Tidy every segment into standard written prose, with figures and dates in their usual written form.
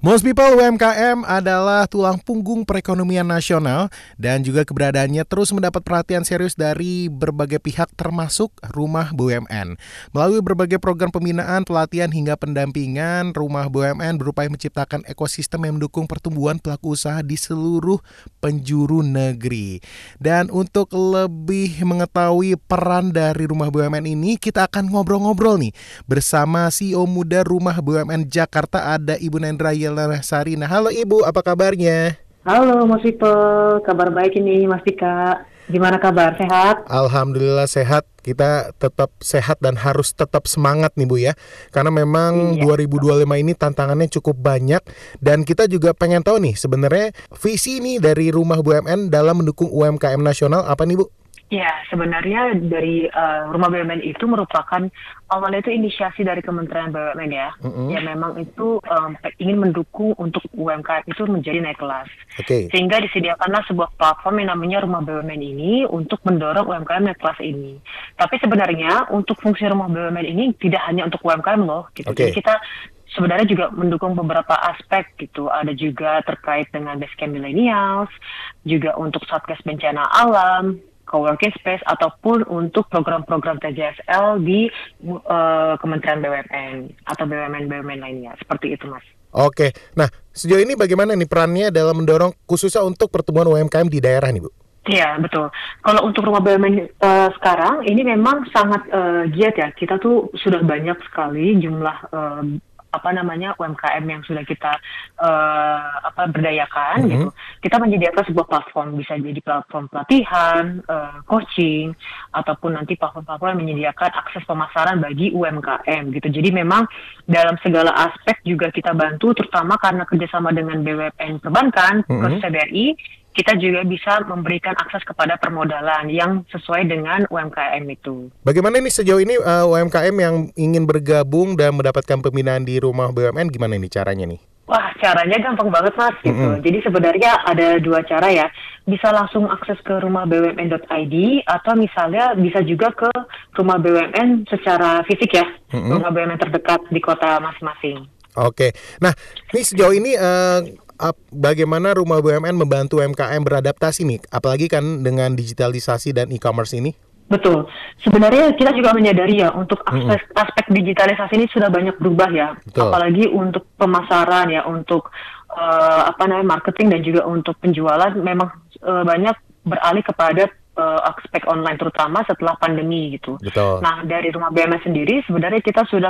Most people UMKM adalah tulang punggung perekonomian nasional dan juga keberadaannya terus mendapat perhatian serius dari berbagai pihak termasuk Rumah BUMN. Melalui berbagai program pembinaan, pelatihan hingga pendampingan, Rumah BUMN berupaya menciptakan ekosistem yang mendukung pertumbuhan pelaku usaha di seluruh penjuru negeri. Dan untuk lebih mengetahui peran dari Rumah BUMN ini, kita akan ngobrol-ngobrol nih bersama CEO Muda Rumah BUMN Jakarta, ada Ibu Nendra Sarina. Halo Ibu, apa kabarnya? Halo Mas Vipe, kabar baik ini Mas Dika. Gimana kabar? Sehat? Alhamdulillah sehat. Kita tetap sehat dan harus tetap semangat nih Bu ya. Karena memang Iya. 2025 ini tantangannya cukup banyak. Dan kita juga pengen tahu nih sebenarnya visi nih dari Rumah BUMN dalam mendukung UMKM nasional apa nih Bu? Ya, sebenarnya dari Rumah BUMN itu merupakan awalnya itu inisiasi dari Kementerian BUMN ya. Ya memang itu ingin mendukung untuk UMKM itu menjadi naik kelas. Oke. Sehingga disediakanlah sebuah platform yang namanya Rumah BUMN ini untuk mendorong UMKM naik kelas ini. Tapi sebenarnya untuk fungsi Rumah BUMN ini tidak hanya untuk UMKM loh gitu. Oke. Jadi kita sebenarnya juga mendukung beberapa aspek gitu. Ada juga terkait dengan basecamp millennials, juga untuk Satgas Bencana Alam, coworking space, ataupun untuk program-program TJSL di Kementerian BUMN atau BUMN-BUMN lainnya. Seperti itu, Mas. Oke. Nah, sejauh ini bagaimana nih perannya dalam mendorong khususnya untuk pertumbuhan UMKM di daerah nih Bu? Iya, betul. Kalau untuk Rumah BUMN sekarang, ini memang sangat giat ya. Kita tuh sudah banyak sekali jumlah UMKM yang sudah kita berdayakan gitu. Kita menyediakan sebuah platform, bisa jadi platform pelatihan, coaching, ataupun nanti platform-platform yang menyediakan akses pemasaran bagi UMKM gitu. Jadi memang dalam segala aspek juga kita bantu, terutama karena kerjasama dengan BUMN Perbankan, khususnya BRI, kita juga bisa memberikan akses kepada permodalan yang sesuai dengan UMKM itu. Bagaimana nih sejauh ini UMKM yang ingin bergabung dan mendapatkan pembinaan di Rumah BUMN, gimana nih caranya nih? Wah, caranya gampang banget Mas gitu. Jadi sebenarnya ada dua cara ya. Bisa langsung akses ke rumahbumn.id atau misalnya bisa juga ke Rumah BUMN secara fisik ya. Rumah BUMN terdekat di kota masing-masing. Oke. Nah, ini sejauh ini bagaimana Rumah BUMN membantu UMKM beradaptasi nih, apalagi kan dengan digitalisasi dan e-commerce ini? Betul. Sebenarnya kita juga menyadari ya untuk aspek digitalisasi ini sudah banyak berubah ya. Betul. Apalagi untuk pemasaran ya, untuk marketing dan juga untuk penjualan memang banyak beralih kepada aspek online terutama setelah pandemi gitu. Betul. Nah, dari Rumah BUMN sendiri sebenarnya kita sudah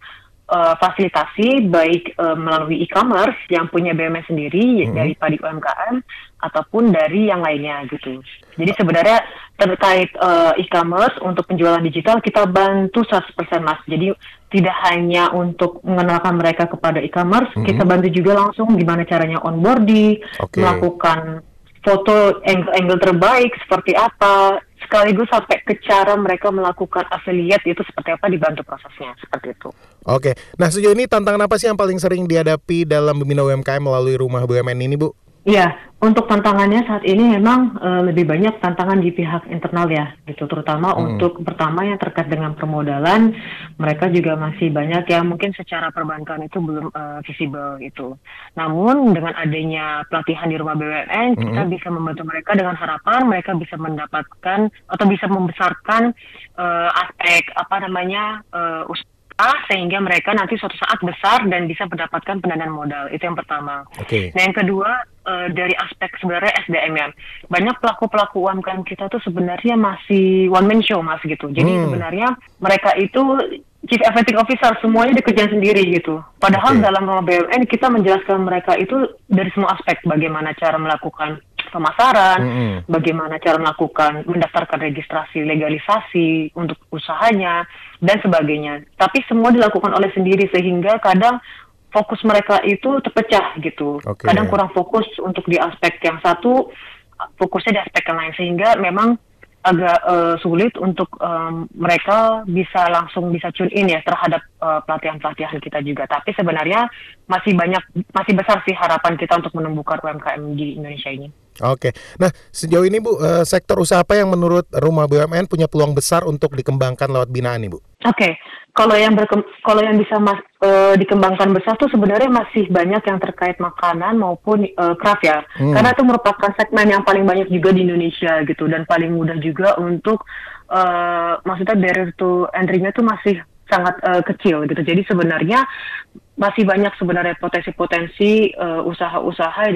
fasilitasi baik melalui e-commerce yang punya BUMN sendiri dari Padi UMKM ataupun dari yang lainnya gitu. Jadi sebenarnya terkait e-commerce untuk penjualan digital kita bantu 100% Mas. Jadi tidak hanya untuk mengenalkan mereka kepada e-commerce, kita bantu juga langsung gimana caranya onboarding, melakukan foto angle terbaik seperti apa, sekaligus sampai ke cara mereka melakukan affiliate itu seperti apa, dibantu prosesnya seperti itu. Oke, nah sejauh ini tantangan apa sih yang paling sering dihadapi dalam membina UMKM melalui Rumah BUMN ini Bu? Iya, untuk tantangannya saat ini memang lebih banyak tantangan di pihak internal ya, gitu. Terutama untuk pertama yang terkait dengan permodalan, mereka juga masih banyak yang mungkin secara perbankan itu belum visible gitu. Namun dengan adanya pelatihan di Rumah BUMN, kita bisa membantu mereka dengan harapan mereka bisa mendapatkan atau bisa membesarkan aspek usaha sehingga mereka nanti suatu saat besar dan bisa mendapatkan pendanaan modal. Itu yang pertama. Nah yang kedua dari aspek sebenarnya SDM ya. Banyak pelaku-pelaku UMKM kita tuh sebenarnya masih one man show Mas gitu. Jadi sebenarnya mereka itu Chief Executive Officer semuanya dikerjain sendiri gitu. Padahal dalam Rumah BUMN kita menjelaskan mereka itu dari semua aspek, bagaimana cara melakukan pemasaran, bagaimana cara mendaftarkan registrasi, legalisasi untuk usahanya, dan sebagainya. Tapi semua dilakukan oleh sendiri sehingga kadang fokus mereka itu terpecah gitu. Kadang kurang fokus untuk di aspek yang satu, fokusnya di aspek yang lain. Sehingga memang agak sulit untuk mereka bisa tune in ya terhadap pelatihan-pelatihan kita juga. Tapi sebenarnya masih besar sih harapan kita untuk menumbuhkan UMKM di Indonesia ini. Oke. Nah, sejauh ini Bu, sektor usaha apa yang menurut Rumah BUMN punya peluang besar untuk dikembangkan lewat binaan nih Bu? Oke, kalau yang bisa dikembangkan besar tuh sebenarnya masih banyak yang terkait makanan maupun craft ya. Karena itu merupakan segmen yang paling banyak juga di Indonesia gitu dan paling mudah juga untuk maksudnya barrier to entry-nya tuh masih sangat kecil gitu. Jadi sebenarnya masih banyak sebenarnya potensi-potensi usaha-usaha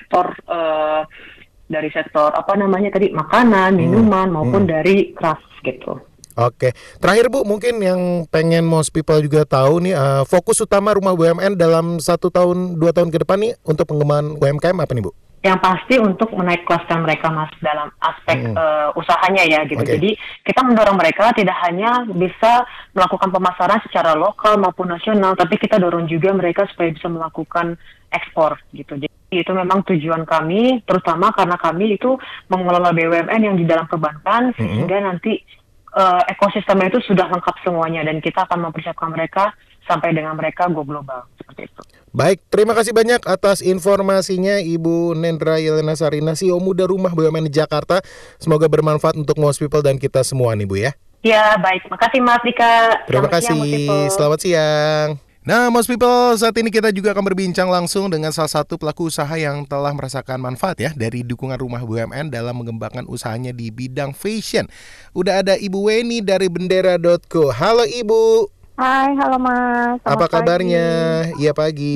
dari sektor apa namanya tadi makanan, minuman maupun dari craft gitu. Oke, terakhir Bu, mungkin yang pengen most people juga tahu nih, fokus utama Rumah BUMN dalam 1 tahun, 2 tahun ke depan nih untuk pengembangan UMKM apa nih Bu? Yang pasti untuk menaik kelaskan mereka Mas dalam aspek usahanya ya gitu. Oke. Jadi kita mendorong mereka tidak hanya bisa melakukan pemasaran secara lokal maupun nasional, tapi kita dorong juga mereka supaya bisa melakukan ekspor gitu. Jadi itu memang tujuan kami, terutama karena kami itu mengelola BUMN yang di dalam perbankan sehingga nanti ekosistemnya itu sudah lengkap semuanya dan kita akan mempersiapkan mereka sampai dengan mereka go global seperti itu. Baik, terima kasih banyak atas informasinya Ibu Nendra Yelena Sarina, CEO Muda Rumah BUMN di Jakarta. Semoga bermanfaat untuk most people dan kita semua nih Bu ya. Ya, baik. Makasih Mas Dika. Terima kasih. Selamat siang. Nah, most people, saat ini kita juga akan berbincang langsung dengan salah satu pelaku usaha yang telah merasakan manfaat ya dari dukungan Rumah BUMN dalam mengembangkan usahanya di bidang fashion. Udah ada Ibu Weni dari Bendera.co. Halo Ibu. Hai, halo Mas. Apa kabarnya? Iya pagi.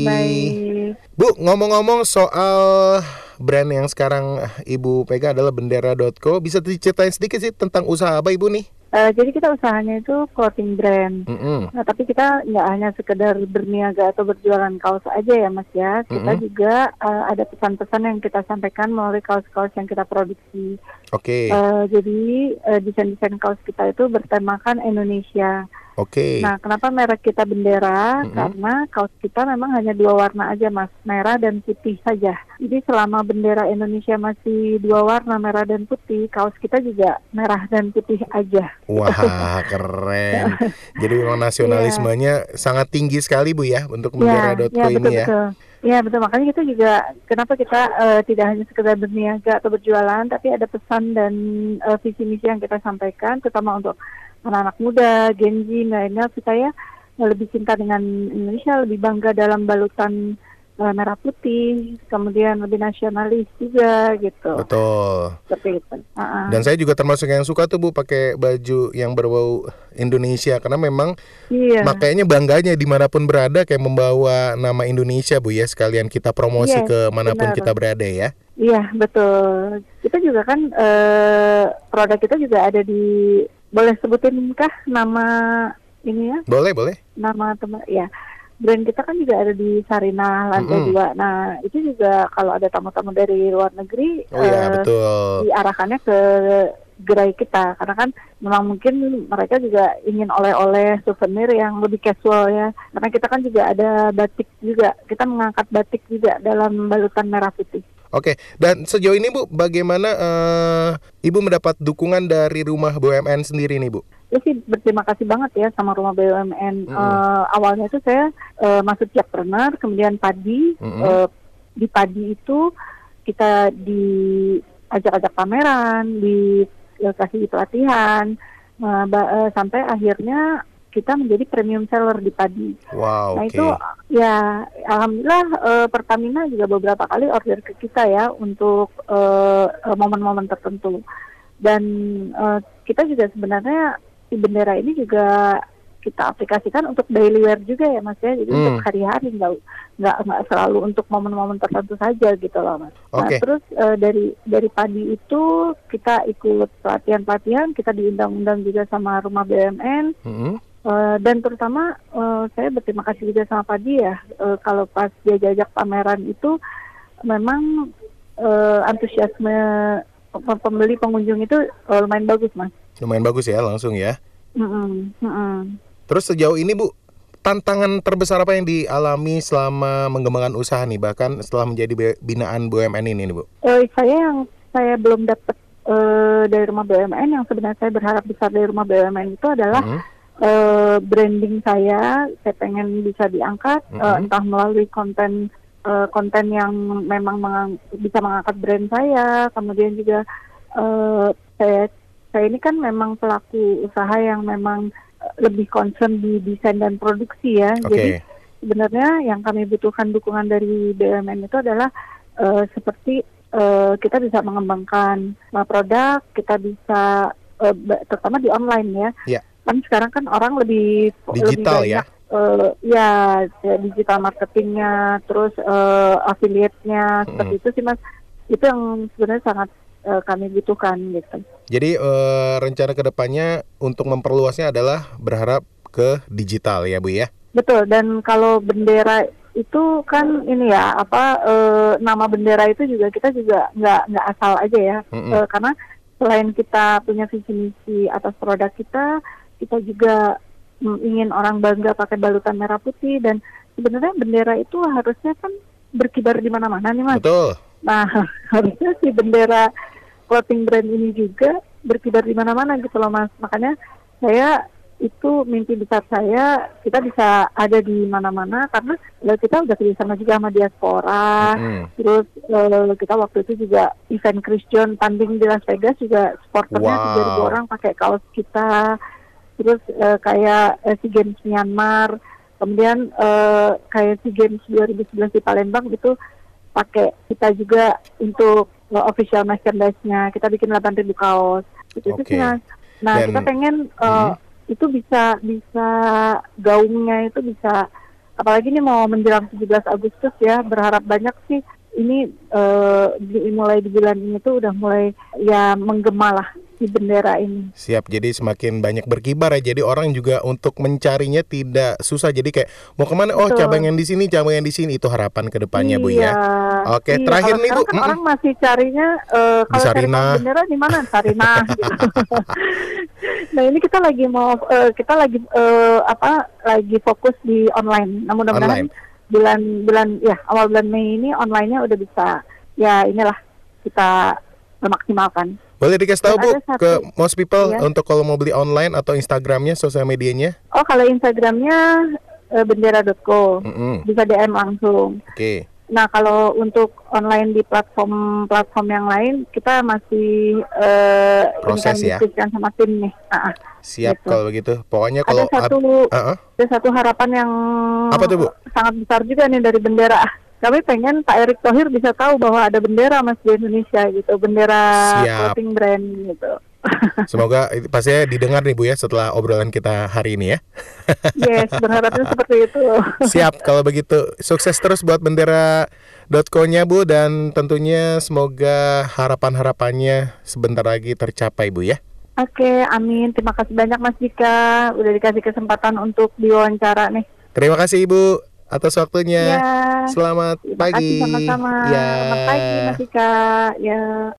Baik. Bu, ngomong-ngomong soal brand yang sekarang Ibu pegang adalah Bendera.co, bisa diceritain sedikit sih tentang usaha apa Ibu nih? Jadi kita usahanya itu clothing brand. Nah, tapi kita nggak hanya sekedar berniaga atau berjualan kaos aja ya Mas ya. Kita juga ada pesan-pesan yang kita sampaikan melalui kaos-kaos yang kita produksi. Oke. Jadi desain-desain kaos kita itu bertemakan Indonesia. Oke. Nah, kenapa merek kita bendera? Karena kaos kita memang hanya 2 warna aja Mas, merah dan putih saja. Jadi selama bendera Indonesia masih 2 warna, merah dan putih, kaos kita juga merah dan putih aja. Wah, keren. Jadi memang nasionalismenya sangat tinggi sekali Bu ya untuk Bendera.co ini betul, ya. Betul. Ya betul, makanya kita juga kenapa kita tidak hanya sekedar berniaga atau berjualan, tapi ada pesan dan visi misi yang kita sampaikan, terutama untuk anak-anak muda, Gen Z, milenial, supaya lebih cinta dengan Indonesia, lebih bangga dalam balutan merah putih, kemudian lebih nasionalis juga gitu. Betul. Seperti itu. Dan saya juga termasuk yang suka tuh Bu pakai baju yang berbau Indonesia karena memang makanya bangganya dimanapun berada kayak membawa nama Indonesia Bu ya, sekalian kita promosi ke manapun kita berada ya. Iya betul. Kita juga kan produk kita juga ada di, boleh sebutin kah nama ini ya? Boleh. Nama teman ya. Brand kita kan juga ada di Sarinah lantai 2. Nah itu juga kalau ada tamu-tamu dari luar negeri betul. diarahkannya ke gerai kita karena kan memang mungkin mereka juga ingin oleh-oleh souvenir yang lebih casual ya, karena kita kan juga ada batik juga, kita mengangkat batik juga dalam balutan merah putih. Oke, dan sejauh ini Bu, bagaimana Ibu mendapat dukungan dari Rumah BUMN sendiri nih Bu? Saya sih berterima kasih banget ya sama Rumah BUMN. Awalnya itu saya masuk jackpreneur, kemudian padi. Di padi itu kita diajak-ajak pameran, dikasih pelatihan, sampai akhirnya kita menjadi premium seller di padi. Wow. Nah itu ya alhamdulillah Pertamina juga beberapa kali order ke kita ya untuk momen-momen tertentu. Dan kita juga sebenarnya di bendera ini juga kita aplikasikan untuk daily wear juga ya Mas ya. Jadi untuk hari-hari nggak selalu untuk momen-momen tertentu saja gitu loh Mas. Nah terus dari padi itu kita ikut pelatihan-pelatihan, kita diundang-undang juga sama Rumah BUMN. Dan terutama saya berterima kasih juga sama Padi ya, kalau pas dia jajak pameran itu memang antusiasme pembeli pengunjung itu lumayan bagus Mas. Lumayan bagus ya langsung ya. Terus sejauh ini Bu, tantangan terbesar apa yang dialami selama mengembangkan usaha nih, bahkan setelah menjadi binaan BUMN ini nih Bu? Saya belum dapat dari Rumah BUMN, yang sebenarnya saya berharap besar dari Rumah BUMN itu adalah branding saya pengen bisa diangkat entah melalui konten konten yang memang bisa mengangkat brand saya. Kemudian juga saya ini kan memang pelaku usaha yang memang lebih concern di desain dan produksi ya. Jadi sebenarnya yang kami butuhkan dukungan dari BUMN itu adalah seperti kita bisa mengembangkan produk, kita bisa terutama di online ya. Kan sekarang kan orang lebih digital lebih banyak, digital marketingnya, terus affiliate-nya, seperti itu sih Mas. Itu yang sebenarnya sangat kami butuhkan gitu. Jadi rencana kedepannya untuk memperluasnya adalah berharap ke digital ya Bu ya? Betul, dan kalau bendera itu kan ini ya nama bendera itu juga kita juga nggak asal aja ya, karena selain kita punya visi misi atas produk kita juga ingin orang bangga pakai balutan merah putih, dan sebenarnya bendera itu harusnya kan berkibar di mana-mana nih Mas. Betul. Nah harusnya si bendera clothing brand ini juga berkibar di mana-mana gitu loh Mas. Makanya itu mimpi besar saya, kita bisa ada di mana-mana karena kita udah kerjasama juga sama diaspora. Terus kita waktu itu juga event Chris John tanding di Las Vegas juga supporternya 3.000 orang pakai kaos kita. Terus kayak SEA Games Myanmar, kemudian kayak SEA Games 2011 di Palembang itu pakai kita juga untuk official merchandise-nya. Kita bikin 8.000 kaos. Itu sih Mas. Nah, kita pengen itu bisa gaungnya itu bisa, apalagi ini mau menjelang 17 Agustus ya, berharap banyak sih ini mulai di bulan ini tuh udah mulai ya menggema lah si bendera ini. Siap, jadi semakin banyak berkibar ya, jadi orang juga untuk mencarinya tidak susah, jadi kayak mau kemana, cabang yang di sini, itu harapan ke depannya Bu ya. Oke, terakhir nih Bu. Kan orang masih carinya kalau cari bendera di mana? Sarinah gitu. Nah ini kita lagi lagi fokus di online. Nah mudah-mudahan awal bulan Mei ini online-nya udah bisa kita memaksimalkan. Boleh dikasih tahu Bu ke most people untuk kalau mau beli online atau Instagramnya, sosial medianya? Oh kalau Instagramnya bendera.co, bisa DM langsung. Nah kalau untuk online di platform yang lain kita masih proses ya, diskusikan sama tim nih. Siap gitu. Kalau begitu, pokoknya kalau ada satu harapan yang apa tuh Bu? Sangat besar juga nih dari bendera. Kami pengen Pak Erick Thohir bisa tahu bahwa ada bendera Mas di Indonesia gitu, bendera clothing brand gitu. Semoga pastinya didengar nih Bu ya setelah obrolan kita hari ini ya. Yes, berharapnya seperti itu. Siap, kalau begitu sukses terus buat bendera.co-nya Bu, dan tentunya semoga harapan-harapannya sebentar lagi tercapai Bu ya. Oke, amin. Terima kasih banyak Mas Dika udah dikasih kesempatan untuk diwawancara nih. Terima kasih Ibu atas waktunya. Ya, Selamat pagi. Terima kasih sama-sama. Selamat pagi Mas Dika. Ya.